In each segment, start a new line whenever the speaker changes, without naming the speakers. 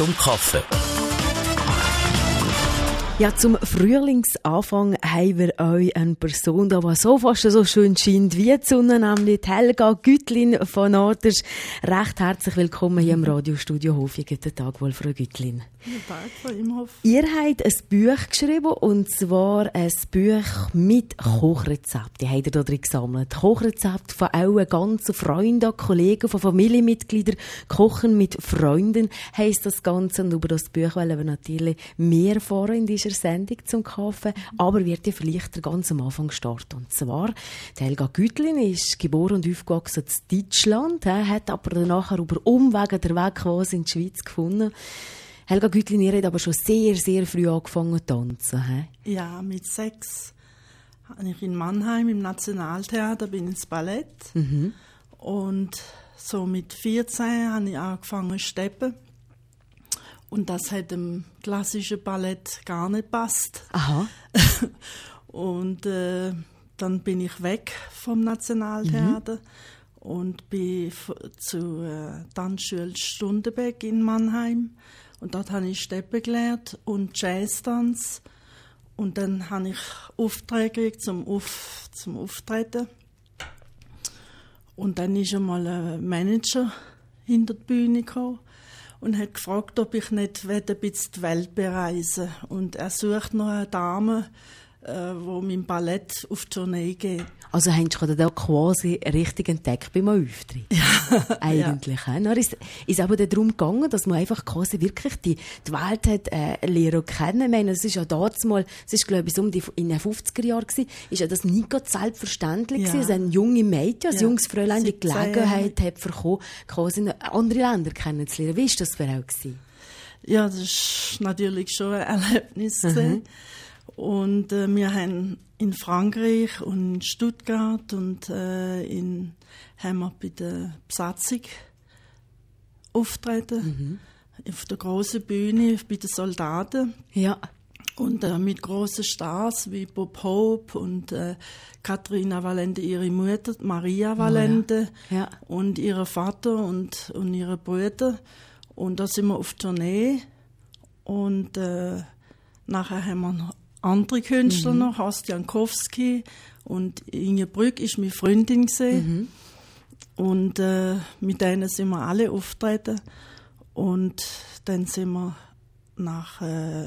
zum Kaffee.
Ja, zum Frühlingsanfang haben wir euch eine Person, die so fast so schön scheint wie die Sonne, nämlich Helga Güttlin von Norders. Recht herzlich willkommen hier im Radiostudio Hof. Guten Tag wohl, Frau Güttlin.
Guten Tag, Frau Imhoff.
Ihr habt ein Buch geschrieben, und zwar ein Buch mit Kochrezepten. Die habt ihr da drin gesammelt. Kochrezepte von euren ganzen Freunden, Kollegen, von Familienmitgliedern. Kochen mit Freunden heisst das Ganze. Und über das Buch wollen wir natürlich mehr erfahren in dieser Sendung zum Kaffee. Aber wird ja vielleicht ganz am Anfang starten. Und zwar, die Helga Güttlin ist geboren und aufgewachsen in Deutschland, hat aber dann nachher über Umwege den Weg quasi in die Schweiz gefunden. Helga Güttlin, ihr habt aber schon sehr, sehr früh angefangen zu tanzen. He?
Ja, mit 6 habe ich in Mannheim im Nationaltheater bin ins Ballett. Mhm. Und so mit 14 habe ich angefangen zu steppen. Und das hat dem klassischen Ballett gar nicht gepasst. Aha. Und dann bin ich weg vom Nationaltheater und bin zur Tanzschule Stundenbeck in Mannheim. Und dort habe ich Steppen gelernt und Jazztanz. Und dann habe ich Aufträge zum Auftreten. Und dann ist einmal ein Manager hinter die Bühne gekommen und hat gefragt, ob ich nicht ein bisschen die Welt bereisen will. Und er sucht noch eine Dame, die mit dem Ballett auf die Tournee geht.
Also hast du da quasi richtig entdeckt beim Auftritt? Ja. Eigentlich. Ja. Dann ist aber darum gegangen, dass man einfach quasi wirklich die Welt hat lernen kennen. Ich meine, es ist ja damals mal, es ist glaube ich in den 50er Jahren gewesen, ist ja das nicht ganz selbstverständlich gewesen, dass ein junge Mädchen, ein junges Fräulein die Gelegenheit hat bekommen, quasi andere Länder kennenzulernen. Wie war das für euch gewesen?
Ja, das ist natürlich schon ein Erlebnis gewesen. Und wir haben in Frankreich und in Stuttgart und haben wir bei der Besatzung auftreten, auf der grossen Bühne bei den Soldaten. Ja. Und mit grossen Stars wie Bob Hope und Katharina Valente, ihre Mutter, Maria Valente, und ihr Vater und ihre Brüder. Und da sind wir auf Tournee. Und nachher haben wir noch andere Künstler noch, Horst Jankowski und Inge Brück ist meine Freundin gewesen. Und mit denen sind wir alle auftreten. Und dann sind wir nach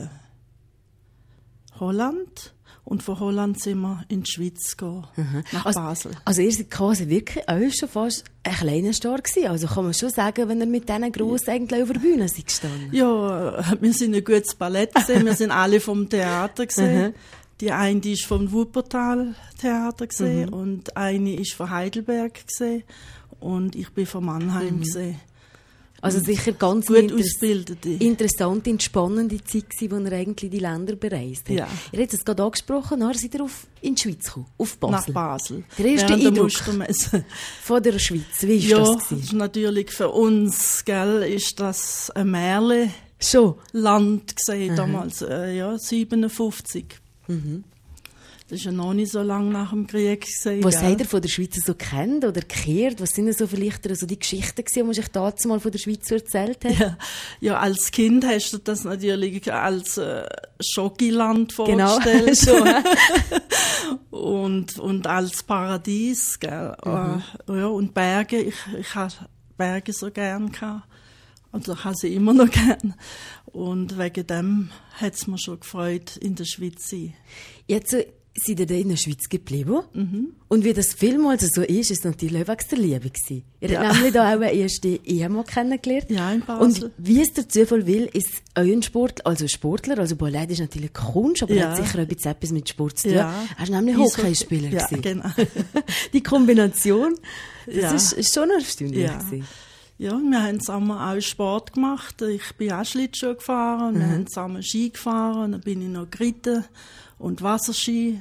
Holland. Und von Holland sind wir in die Schweiz gegangen, nach Basel.
Also ihr seid quasi wirklich auch schon fast ein kleiner Star gewesen. Also kann man schon sagen, wenn ihr mit diesen Grossen eigentlich auf der Bühne seid gestanden?
Ja, wir sind ein gutes Ballett gesehen. Wir sind alle vom Theater gesehen. Die eine ist vom Wuppertal Theater gesehen und eine ist von Heidelberg gesehen und ich bin von Mannheim gesehen.
Also sicher ganz
gut ausgebildete.
Interessante und spannende Zeit gewesen, wo ihr eigentlich die Länder bereist habt. Ja. Ihr habt es gerade angesprochen, nachher seid ihr in die Schweiz gekommen, auf Basel.
Nach Basel.
Der erste Eindruck von der Schweiz, wie war das gewesen?
Ja, ist natürlich für uns, gell, ist das ein Märchen-Land gewesen, damals, 57. Das ist ja noch nicht so lange nach dem Krieg gewesen.
Was habt ihr von der Schweiz so kennt oder gehört? Was sind denn so vielleicht so die Geschichten gewesen, die man sich damals mal von der Schweiz erzählt hat?
Ja, als Kind hast du das natürlich als Schokiland vorgestellt.
Genau,
und als Paradies, gell? Ja, und Berge, ich habe Berge so gern gehabt. Also ich habe sie immer noch gern. Und wegen dem hat es mir schon gefreut, in der Schweiz zu sein.
Jetzt seid ihr in der Schweiz geblieben. Und wie das vielmals so ist, ist natürlich auch wegen der Liebe gewesen. Ihr habt nämlich da auch eine erste Ehemann kennengelernt.
Ja, in Basel.
Und wie es der Zufall will, ist euer Sportler, also Ballett ist natürlich Kunst, aber hat sicher auch etwas mit Sport zu tun. Ja. Er war nämlich Hockeyspieler.
Ja, genau.
Die Kombination, das ist schon erstaunlich gewesen.
Ja, wir haben zusammen auch Sport gemacht. Ich bin auch Schlittschuh gefahren und wir haben zusammen Ski gefahren. Und dann bin ich noch geritten und Wasserski.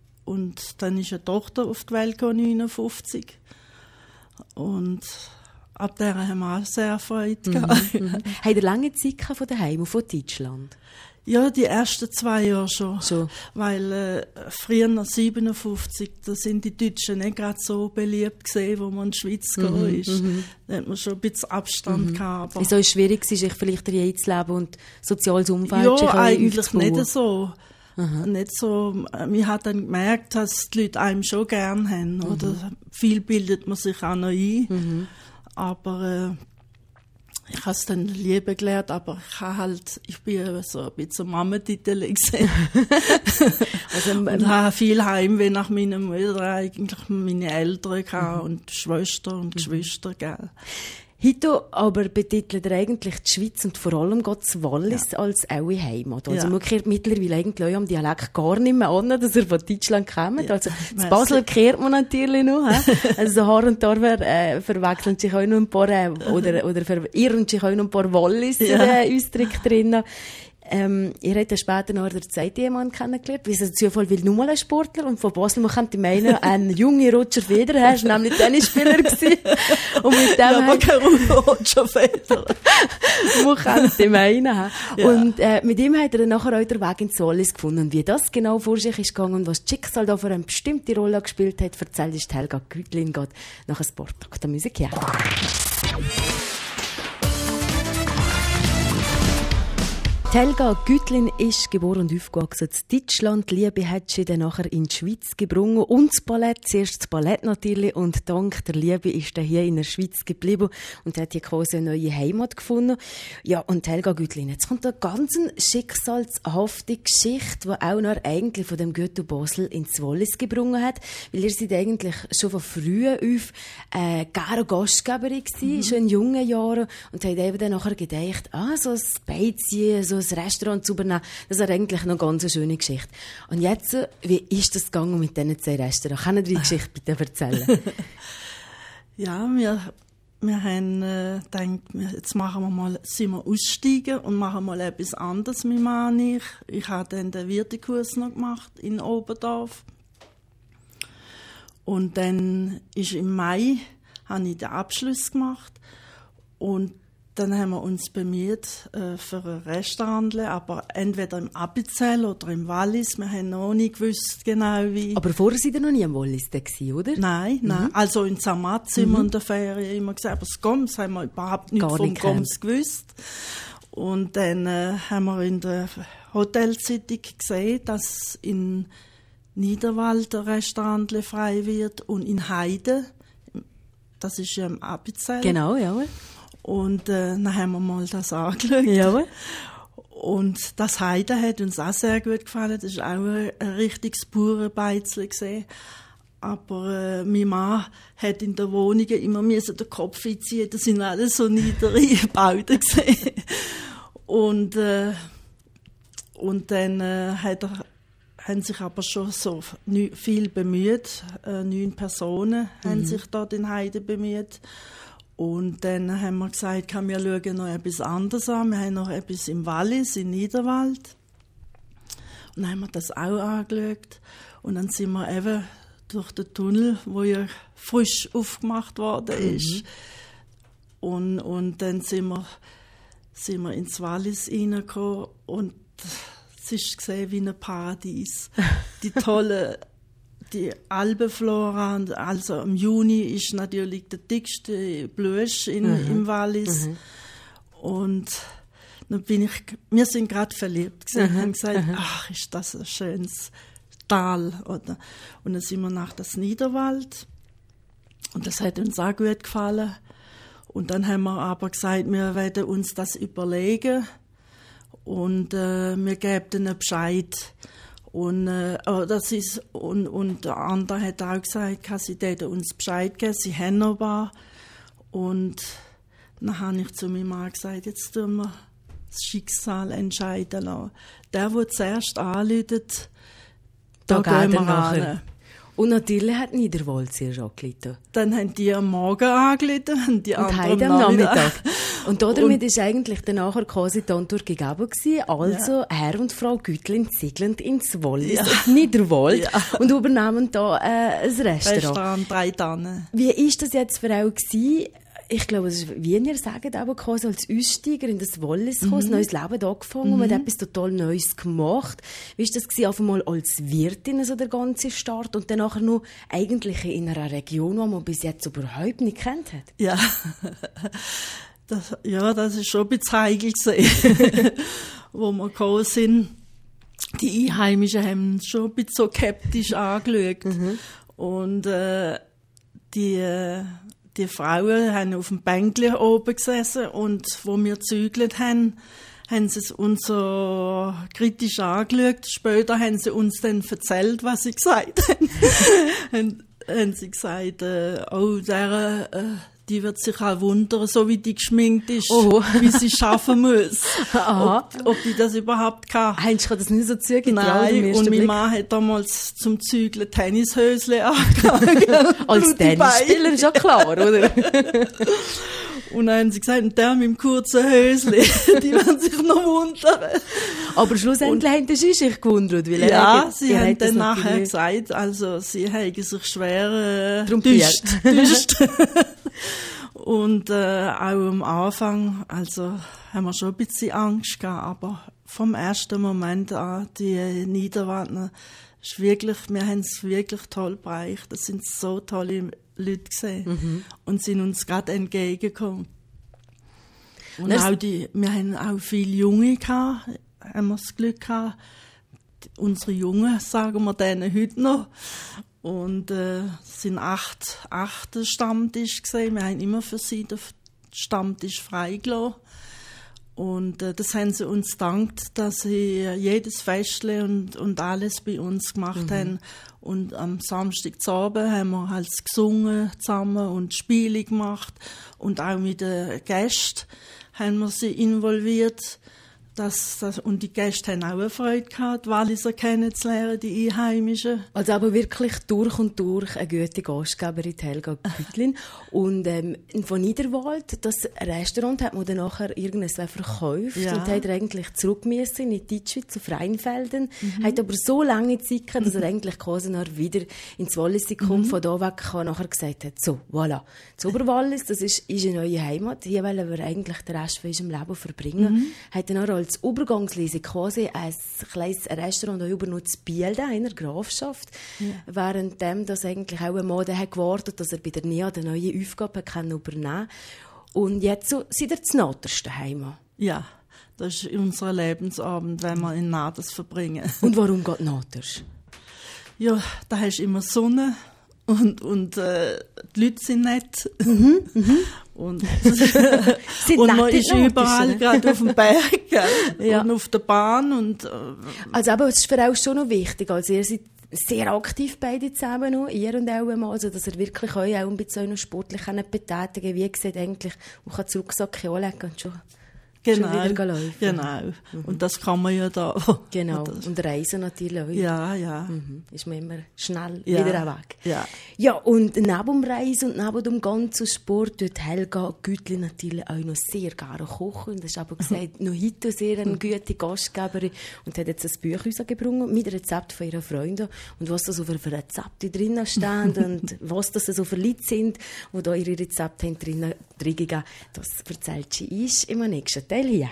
Und dann ist eine Tochter auf die Welt gekommen, 59. Und ab der haben wir auch sehr Freude gehabt.
Habt ihr lange Zeit von daheim und von Deutschland?
Ja, die ersten 2 Jahre schon. So. Weil früher, 1957, da sind die Deutschen nicht gerade so beliebt gewesen, wo man in die Schweiz gegangen ist. Da hat man schon ein bisschen Abstand gehabt.
Wieso ist es schwierig, sich vielleicht hier einzuleben und soziales Umfeld
ja,
sich
eigentlich
aufzubauen?
Nicht so. Nicht so. Man hat dann gemerkt, dass die Leute einem schon gern haben. Oder viel bildet man sich auch noch ein. Aber ich habe es dann lieben gelernt, aber ich bin so ein bisschen Mama-Titel gesehen. Und habe viel Heimweh nach meiner Mutter, eigentlich meine Eltern und Schwester und Geschwister, gell.
Heute aber betitelt er eigentlich die Schweiz und vor allem das Wallis als eure Heimat. Also man kehrt mittlerweile eigentlich am Dialekt gar nicht mehr an, dass er von Deutschland kommt. Ja, also das Basel kehrt man natürlich noch. Also Haar und Tor verwechseln sich auch noch ein paar, oder verirren sich auch noch ein paar Wallis-Ausdrücke drin. Ihr habt ja später noch den zweiten Ehemann kennengelernt. Wie es ein Zufall, weil nur mal ein Sportler und von Basel, man könnte meinen, ein junger Roger Federer, er war nämlich Tennisspieler gewesen. Und mit dem
aber kein Roger Federer.
Man könnte meinen. Ja. Und mit ihm hat er dann nachher auch den Weg ins Wallis gefunden. Und wie das genau vor sich ist gegangen und was das Schicksal da für eine bestimmte Rolle gespielt hat, erzählt ist Helga Gütlin gerade nach ein paar Takten Musik. Ja. Helga Gütlin ist geboren und aufgewachsen in Deutschland. Liebe hat sie dann nachher in die Schweiz gebracht. Und das Ballett, zuerst das Ballett natürlich. Und dank der Liebe ist er hier in der Schweiz geblieben und hat hier quasi eine neue Heimat gefunden. Ja, und Helga Gütlin, jetzt kommt eine ganz schicksalshafte Geschichte, die auch noch eigentlich von dem Goethe Basel ins Wallis gebracht hat. Weil ihr seid eigentlich schon von früh auf gerne Gastgeberin gewesen, schon in jungen Jahren. Und habt eben dann nachher gedacht, so ein Beiziehen, so ein Restaurant zu übernehmen, das ist eigentlich noch ganz eine schöne Geschichte. Und jetzt, wie ist das gegangen mit diesen 2 Restaurants? Können Sie die Geschichte bitte erzählen?
Ja, wir haben gedacht, jetzt sind wir aussteigen und machen mal etwas anderes, mein Mann und ich. Ich habe dann den Wirtekurs noch gemacht in Oberdorf. Und dann ist im Mai, habe ich den Abschluss gemacht und dann haben wir uns bemüht für ein Restaurant, aber entweder im Appenzell oder im Wallis. Wir haben noch nicht gewusst genau wie.
Aber vorher seid ihr noch nie im Wallis gewesen, oder?
Nein. Also in Zermatt sind wir in der Ferien immer gesagt, aber das Goms haben wir überhaupt nicht vom Goms gewusst. Und dann haben wir in der Hotelzeitung gesehen, dass in Niederwald ein Restaurant frei wird und in Heide, das ist ja im Appenzell.
Genau, ja.
Und dann haben wir mal das angeschaut.
Ja.
Und das Heide hat uns auch sehr gut gefallen. Das war auch ein richtiges Bauernbeizchen gesehen. Aber mein Mann hat in der Wohnung immer den Kopf einziehen. Das sind alles so niedere Bauten gesehen. Und dann haben sich aber schon so viel bemüht. 9 Personen haben sich dort in Heide bemüht. Und dann haben wir gesagt, wir schauen noch etwas anderes an. Wir haben noch etwas im Wallis, in Niederwald. Und dann haben wir das auch angeschaut. Und dann sind wir eben durch den Tunnel, wo ja frisch aufgemacht worden ist. Und dann sind wir ins Wallis reingekommen und es ist gesehen wie ein Paradies. Die Alpenflora, also im Juni ist natürlich der dickste Bluesch im Wallis. Und dann wir sind gerade verliebt gewesen und haben gesagt, ach, ist das ein schönes Tal, oder? Und dann sind wir nach das Niederwald und das hat uns auch gut gefallen. Und dann haben wir aber gesagt, wir werden uns das überlegen und wir geben einen Bescheid. Und der andere hat auch gesagt, sie würden uns Bescheid geben, sie haben noch was. Und dann habe ich zu meinem Mann gesagt, jetzt tun wir das Schicksal entscheiden lassen. Der zuerst anruft, da gehen wir ran.
Und natürlich hat Niederwald sehr angerufen.
Dann haben die am Morgen angerufen und die anderen
am Nachmittag. Und damit ist eigentlich dann nachher quasi die Antwort gegeben gewesen. Also Herr und Frau Gütlin segeln ins Wallis, Niederwald und übernehmen da ein Restaurant.
Restaurant 3 Tannen.
Wie ist das jetzt für euch gewesen? ich glaube, es ist, wie ihr sagt, aber quasi als Aussteiger in das Wallis gekommen, ein neues Leben angefangen und man hat etwas total Neues gemacht. Wie war das gewesen, auf einmal als Wirtin, so der ganze Start und dann nachher noch eigentlich in einer Region, die man bis jetzt überhaupt nicht kennt hat?
Ja, das ist schon ein bisschen heikel gewesen, wo wir gekommen sind. Die Einheimischen haben uns schon ein bisschen so skeptisch angeschaut. Und die Frauen haben auf dem Bänkchen oben gesessen und wo wir gezügelt haben, haben sie uns so kritisch angeschaut. Später haben sie uns dann erzählt, was sie gesagt haben. haben sie gesagt, die wird sich auch wundern, so wie die geschminkt ist, wie sie schaffen muss. ob die das überhaupt kann.
Hast du das nicht so zugetraut?
Nein, und mein Mann hat damals zum Zügeln Tennishösle angegangen.
Als Tennisspieler ist ja klar, oder?
Und dann haben sie gesagt, der mit dem kurzen Hösle, die werden sich noch wundern.
Aber schlussendlich haben sie sich gewundert. Weil
sie haben dann nachher gesagt, also sie haben sich schwer
täuscht.
Und auch am Anfang, also haben wir schon ein bisschen Angst gehabt, aber vom ersten Moment an, die Niederwandner, ist wirklich, wir haben es wirklich toll bereicht. Das sind so tolle Leute gesehen und sind uns gerade entgegengekommen. Und auch wir haben auch viele Junge gehabt, haben wir das Glück gehabt. Unsere Jungen, sagen wir denen heute noch. Und es sind acht Stammtisch gesehen. Wir haben immer für sie den Stammtisch freigelassen. Und das haben sie uns gedankt, dass sie jedes Festle und alles bei uns gemacht haben. Und am Samstagabend haben wir halt gesungen zusammen und Spiele gemacht. Und auch mit den Gästen haben wir sie involviert. Und die Gäste haben auch eine Freude gehabt, die Walliser kennenzulernen, die Einheimischen.
Also aber wirklich durch und durch eine gute Gastgeberin, Helga Gütlin. Und von Niederwald, das Restaurant hat man dann nachher irgendwann verkauft und hat eigentlich zurück müssen in die Deutschschweiz, auf Rheinfelden. Hat aber so lange Zeit gehabt, dass er eigentlich quasi wieder ins Wallis kommt, von da weg nachher gesagt hat, so, voilà, das Oberwallis, das ist eine neue Heimat, hier wollen wir eigentlich den Rest von unserem Leben verbringen. Hat dann auch als Übergangslese quasi ein kleines Restaurant über noch zu Biel, in der Grafschaft, währenddem das eigentlich auch ein Mann hat gewartet, dass er bei der NEA die neue Aufgabe übernehmen kann. Und jetzt so, sind ihr zu Naters daheim?
Ja, das ist unser Lebensabend, wenn wir in Naters verbringen.
Und warum geht Naters?
Ja, da hast du immer Sonne und die Leute sind nett. Und man ist überall, gerade auf dem Berg und auf der Bahn.
Also aber es ist für euch schon noch wichtig, also ihr seid sehr aktiv beide zusammen noch, ihr und auch mal, also dass ihr wirklich euch auch ein bisschen sportlich betätigen könnt, wie gesagt, eigentlich, man kann Rucksack anlegen und schon wieder laufen.
Genau. Und das kann man ja da.
Genau. Und reisen natürlich auch.
Ja.
Ist man immer schnell wieder weg.
Ja,
und neben dem Reisen und neben dem ganzen Sport tut Helga Gütlin natürlich auch noch sehr gerne kochen. Und das ist aber gesagt, noch heute sehr eine gute Gastgeberin und hat jetzt ein Buch rausgebracht mit Rezepten von ihren Freunden und was da so für Rezepte drinnen stehen und was das so für Leute sind, die da ihre Rezepte drinnen geben. Das erzählt sie uns im nächsten Teil hier.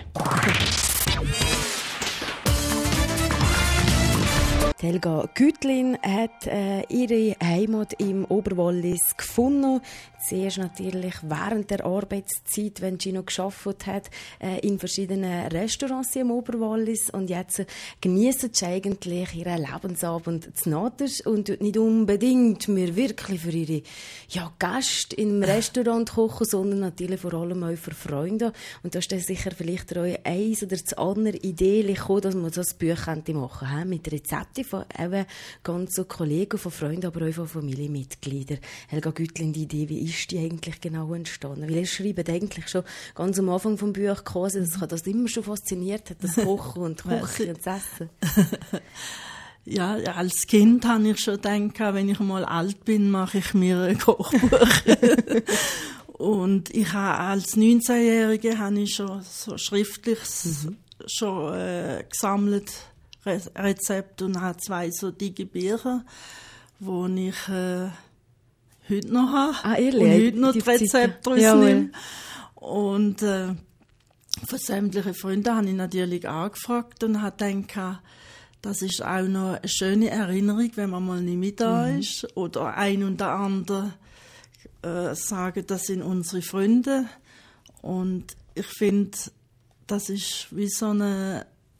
Helga Gütlin hat ihre Heimat im Oberwallis gefunden. Zuerst natürlich während der Arbeitszeit, wenn sie noch gearbeitet hat, in verschiedenen Restaurants im Oberwallis. Und jetzt genießen sie eigentlich ihren Lebensabend zu Naters und nicht unbedingt mehr wirklich für ihre Gäste im Restaurant kochen, sondern natürlich vor allem auch für Freunde. Und da ist dann sicher vielleicht auch eins oder das andere Idee gekommen, dass man das Buch machen könnte, mit Rezepten von eben ganz so Kollegen, von Freunden, aber auch von Familienmitgliedern. Helga Gütlin, die Idee, wie ist die eigentlich genau entstanden? Weil ihr schreibt eigentlich schon ganz am Anfang vom Buch quasi, dass das immer schon fasziniert hat, das Kochen und Kochen und das Essen.
Ja, als Kind habe ich schon gedacht, wenn ich mal alt bin, mache ich mir ein Kochbuch. Und ich habe als 19-Jährige habe ich schon so schriftlich gesammelt Rezepte und habe 2 so dicke Bücher, wo ich heute noch habe.
Ah, ehrlich?
Und heute noch die Rezepte rausnehme. Und von sämtlichen Freunden habe ich natürlich angefragt und habe gedacht, das ist auch noch eine schöne Erinnerung, wenn man mal nicht mehr da ist. Oder ein und der andere sagen, das sind unsere Freunde. Und ich finde, das ist wie so ein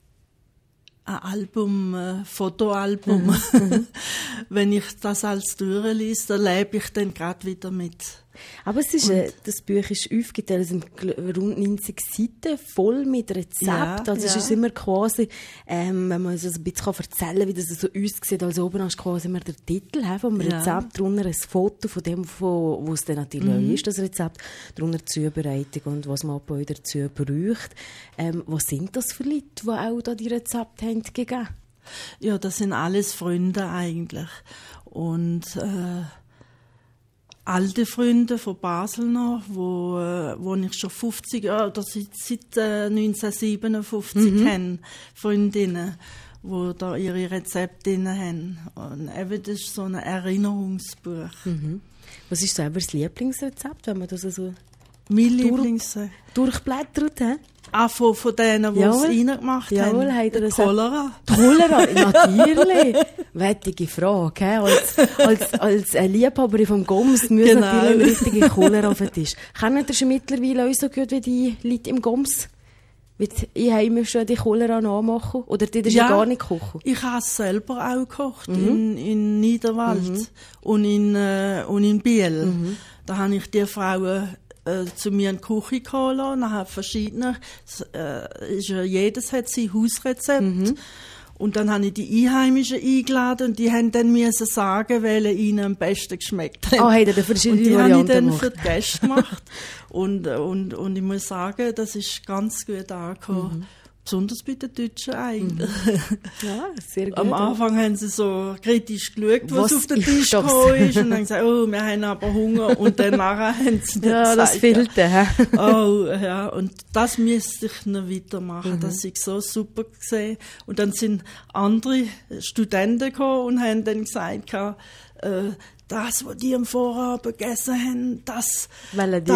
Album, Fotoalbum. Wenn ich das als durchlese, dann lebe ich dann gerade wieder mit.
Aber es ist, das Buch ist aufgeteilt, es sind rund 90 Seiten, voll mit Rezepten.
Ja,
also es ist immer quasi, wenn man so ein bisschen erzählen kann, wie das so aussieht, als oben hast du quasi immer den Titel vom Rezept, drunter ein Foto von dem, wo es dann natürlich auch ist, das Rezept, drunter die Zubereitung und was man auch dazu braucht. Was sind das für Leute, die auch da die Rezepte haben gegeben?
Ja, das sind alles Freunde eigentlich. Und alte Freunde von Basel noch, wo ich schon 50 Jahre oder seit 1957 kenne, Freundinnen, die da ihre Rezepte drin haben. Und eben, das ist so ein Erinnerungsbuch.
Was ist selber das Lieblingsrezept, wenn man das so
durchblättert? Von denen, die es reingemacht haben.
Jawohl,
Cholera.
Cholera, natürlich. Wettige Frage. Als Liebhaberin vom Goms muss natürlich eine richtige Cholera auf den Tisch. Kennen ihr schon mittlerweile auch so gut wie die Leute im Goms? Ich habe schon die Cholera nachmachen? Oder die ja gar nicht kochen?
Ich habe es selber auch gekocht, in Niederwald und in Biel. Da habe ich die Frauen zu mir in die Küche geholt und habe verschiedene, jedes hat sein Hausrezept. Und dann habe ich die Einheimischen eingeladen und die haben dann müssen sagen, welche ihnen am besten geschmeckt hat.
Hat er verschiedene
und die
Varianten
habe ich dann
gemacht.
für die Gäste gemacht. und ich muss sagen, das ist ganz gut angekommen. Besonders bei den Deutschen eigentlich.
Ja, sehr gut.
Am Anfang haben sie so kritisch geschaut, was auf den Tisch gekommen ist. Und dann gesagt, oh, wir haben aber Hunger. Und dann nachher haben sie dann gesagt,
das fehlte.
Oh, ja. Und das müsste ich noch weitermachen. Das ist so super gesehen. Und dann sind andere Studenten gekommen und haben dann gesagt, das, was die am Vorabend gegessen haben, das werden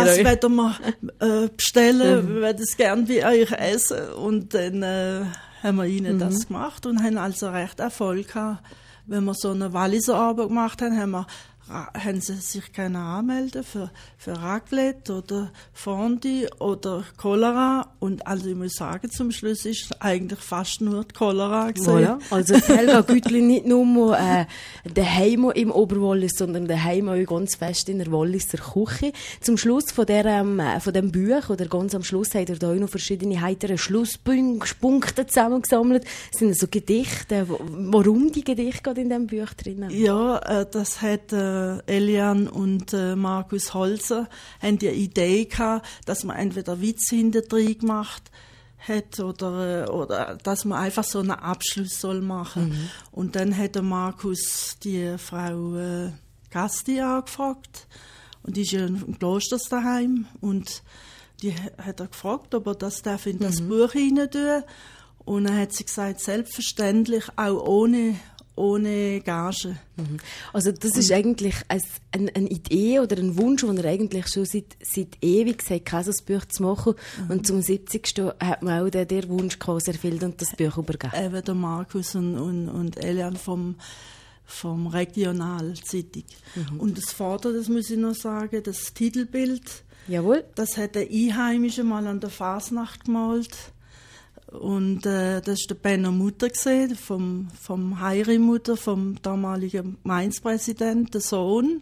wir bestellen, wir werden es gerne bei euch essen. Und dann haben wir ihnen das gemacht und haben also recht Erfolg gehabt. Wenn wir so eine Walliser Abend gemacht haben, haben sie sich können anmelden für Raclette oder Fondue oder Cholera. Und also ich muss sagen, zum Schluss ist eigentlich fast nur die Cholera gewesen.
Voilà. Also Helga Güttli nicht nur daheim im Oberwallis, sondern daheim auch ganz fest in der Walliser Küche. Zum Schluss von dem Buch, oder ganz am Schluss, hat er da auch noch verschiedene heitere Schlusspunkte zusammengesammelt. Das sind so Gedichte. Warum die Gedichte gerade in diesem Buch drin?
Ja, das hat Eliane und Markus Holzer haben die Idee gehabt, dass man entweder Witz hinterdrein gemacht hat oder dass man einfach so einen Abschluss soll machen. Und dann hat der Markus die Frau Gasti angefragt und die ist ja im Kloster daheim und die hat er gefragt, ob er das darf in das Buch hinein tun. Und dann hat sie gesagt, selbstverständlich auch ohne Gage.
Also das ist eigentlich eine Idee oder ein Wunsch, den er eigentlich schon seit ewig hat, so ein Buch zu machen. Und zum 70. hat man auch den Wunsch quasi erfüllt und das Buch übergeben.
Eben der Markus und Eliane vom Regionalzeitung. Und das Vater, das muss ich noch sagen, das Titelbild,
jawohl,
das hat der Einheimische mal an der Fasnacht gemalt. Und das war der Benno Mutter gesehen, vom Heiri-Mutter, vom damaligen Gemeinspräsidenten, der Sohn.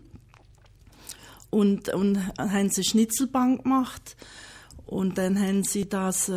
Und haben sie Schnitzelbank gemacht. Und dann haben sie das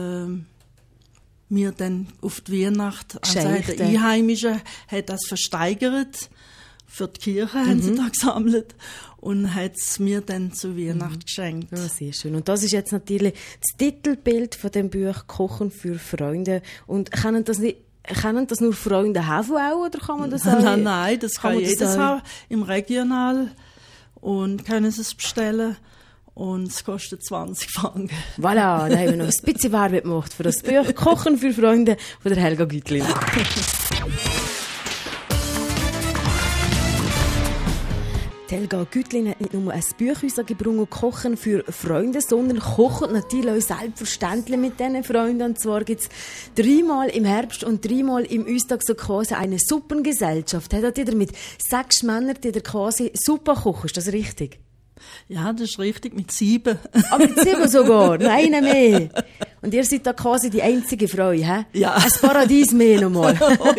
mir dann auf die Weihnacht, also der Einheimische hat das versteigert. Für die Kirche haben sie da gesammelt und hat es mir dann zu Weihnachten geschenkt.
Ja, sehr schön. Und das ist jetzt natürlich das Titelbild von dem Buch «Kochen für Freunde». Und können das nur Freunde haben auch, oder kann man das auch?
Nein, das kann jedes haben, im Regional. Und können sie es bestellen. Und es kostet 20 Franken.
Voilà, da haben wir noch ein bisschen Werbung gemacht für das Buch «Kochen für Freunde» von der Helga Güttli. Helga Güttlin hat nicht nur ein Buch rausgebracht, Kochen für Freunde, sondern kocht natürlich auch selbstverständlich mit diesen Freunden. Und zwar gibt es 3-mal im Herbst und 3-mal im Ustag so quasi eine Suppengesellschaft. Hat ihr mit 6 Männern, die quasi Suppe kochen? Ist das richtig?
Ja, das ist richtig, mit 7.
Ah, mit 7 sogar? Noch eine mehr. Und ihr seid da quasi die einzige Frau, hä?
Ja.
Ein Paradies mehr nochmal.
Oh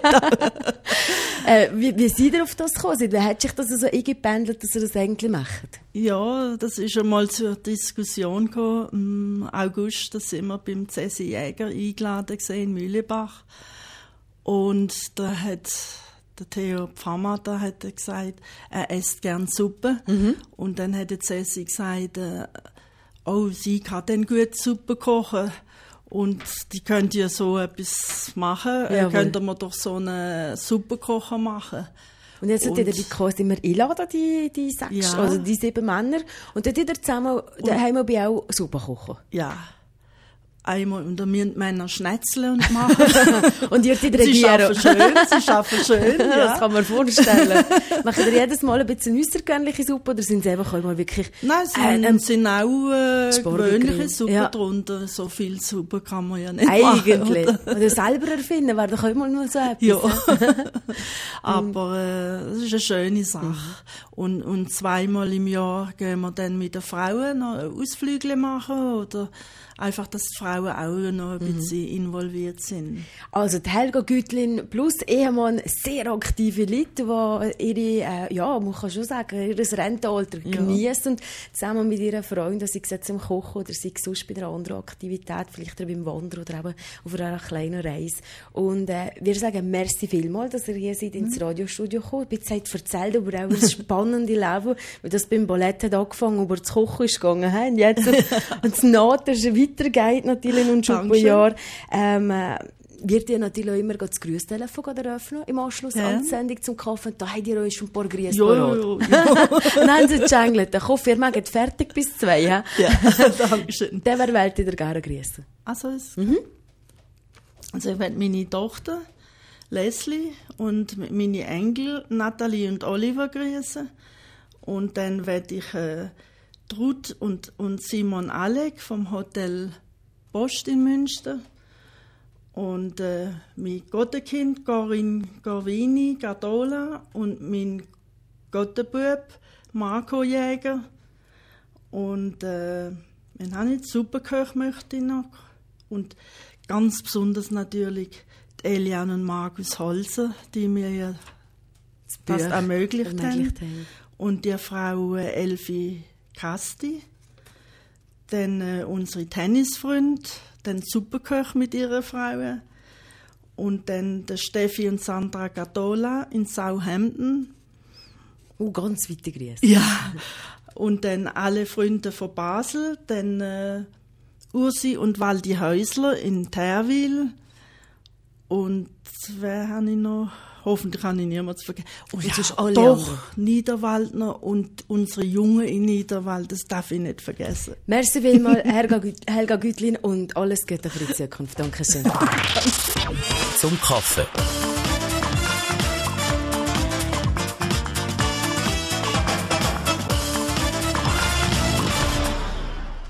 wie seid ihr auf das gekommen? Wie hat sich das so eingependelt, dass ihr das eigentlich macht?
Ja, das ist einmal zur Diskussion gekommen. Im August, da sind wir beim Cäsi Jäger eingeladen in Mühlebach. Und da hat der Theo Pfarrmatter hat gesagt, er isst gern Suppe. Und dann hat der Cäsi gesagt, oh, sie kann dann gut Suppe kochen. Und die könnt ja so etwas machen. Könnt ihr doch so eine Suppenkocher machen.
Und jetzt hat ihr die quasi immer einladen, die 6,
ja.
Also die 7 Männer. Und dann hat ihr zusammen daheim bei auch Suppe kochen?
Ja. Einmal, und da müssen Männer schnetzeln und machen.
Und ihr seid regieren.
Sie arbeiten schön, ja.
Das kann man vorstellen. Machen ihr jedes Mal ein bisschen äussergewöhnliche Suppe, oder sind es einfach mal wirklich...
Nein, es sind auch gewöhnliche Suppen drunter. So viel Suppe kann man ja nicht
eigentlich
machen.
Oder selber erfinden, wäre doch auch mal nur so etwas.
Ja. Aber das ist eine schöne Sache. Und 2-mal im Jahr gehen wir dann mit den Frauen noch Ausflüge machen, oder einfach, dass die Frauen auch noch ein bisschen involviert sind.
Also die Helga Güttlin plus Ehemann, sehr aktive Leute, die ihre, man kann schon sagen, ihr Rentenalter genießen und zusammen mit ihren Freunden, sei es jetzt im Kochen oder sei es sonst bei einer anderen Aktivität, vielleicht auch beim Wandern oder eben auf einer kleinen Reise. Und wir sagen merci vielmals, dass ihr hier seid ins Radiostudio gekommen. Bitte habt erzählt über auch das spannende Leben, weil das beim Ballett hat angefangen, über das Kochen ist gegangen. Und jetzt und das Nachher weitergeht natürlich und schon ein paar Jahre. Wird ihr natürlich auch immer das Grüßtelefon eröffnen im Anschluss an die Sendung zum Kaffee. Da habt ihr euch schon ein paar Grüße parat. Dann haben sie gejangelt. Ich hoffe, ihr macht fertig bis 2. Ja,
danke schön.
Dann wollt ihr gerne grüßen.
Also ich werde meine Tochter Leslie und meine Enkel Nathalie und Oliver grüßen. Und dann werde ich Ruth und Simon Alec vom Hotel Post in Münster. Und mein Gottenkind Corinne Corvini Gardola und mein Gottenbub Marco Jäger. Und wenn habe ich Superköche möchte ich noch. Und ganz besonders natürlich die Eliane und Markus Holzer, die mir ja das ermöglicht haben. Und die Frau Elfi Kasti, dann unsere Tennisfreunde, dann Superköche mit ihren Frauen und dann der Steffi und Sandra Gardola in Southampton.
Ganz weite Grüße.
Ja, und dann alle Freunde von Basel, dann Ursi und Waldi Häusler in Terwil und wer habe ich noch? Hoffentlich kann ich niemanden vergessen. Oh ja, doch, Niederwaldner und unsere Jungen in Niederwald, das darf ich nicht vergessen.
Merci vielmals, Helga Güttlin, und alles Gute für die Zukunft. Dankeschön.
Zum Kaffee.